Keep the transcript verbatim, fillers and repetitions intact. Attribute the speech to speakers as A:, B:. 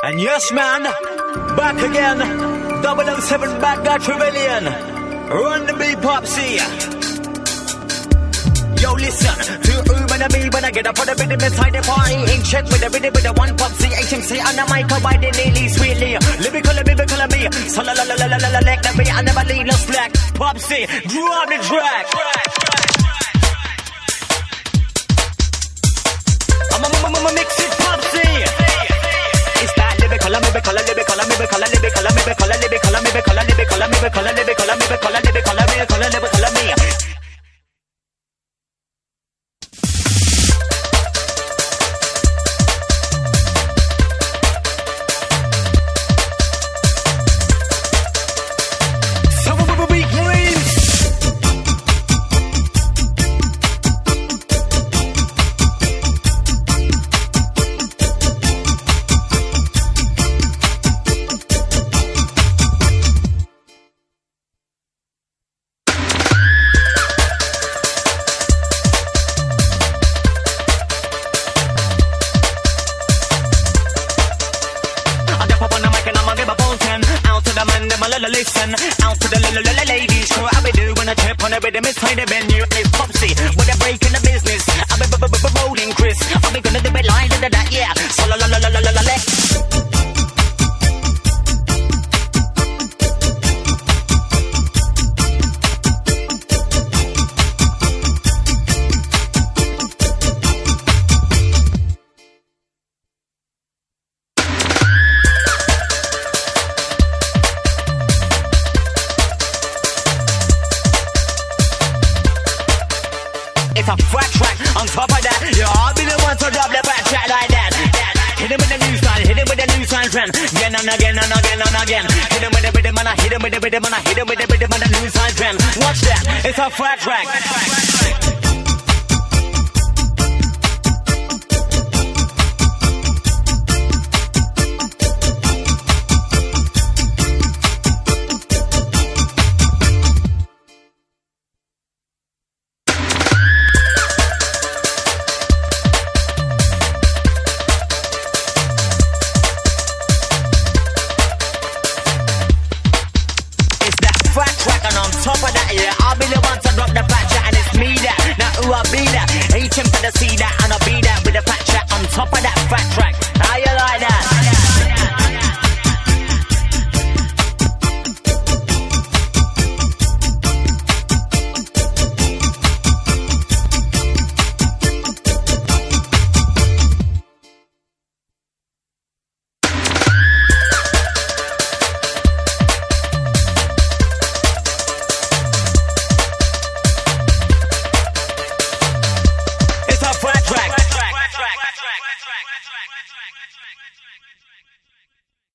A: And yes, man, back again. double oh seven back, got Rebellion. Run the beat, Popsy. Yo, listen, to Urban and me when I get up on the rhythm inside the party. Ain't check with the rhythm with the one Popsy. H M C on the mic, by the daily sweetly. Lyrical, lyrical, me. So la la la la la la la, like the beat, I never leave no slack. Popsy, drop the track. I'm a mix it, Popsy. It's that lyrical, lyrical, lyrical, lyrical, lyrical, lyrical, lyrical, lyrical, lyrical, lyrical, lyrical, lyrical, lyrical, lyrical, lyrical, lyrical, me. Listen, out to the little ladies. Sure, I be doing a trip on the rhythm inside the venue. It's Popsy with a break in the business. I be b b b rolling, Chris. I be gonna do it like that, yeah. So la la la la la la la. It's a fat track. On top of that, yeah, I'll be the one to drop the fat track like that. Hit him with the new style, hit him with the new style trend. Again and again and again and again. Hit him with the rhythm and I hit him with the rhythm and I hit him with the rhythm and the new style trend. Watch that, it's a fat track. Top of that, yeah, I'll be the one to drop the fat chat, and it's me that, now who I be that, H M for the C that, and I'll be that with the fat chat on top of that fat track. How you like that? Track.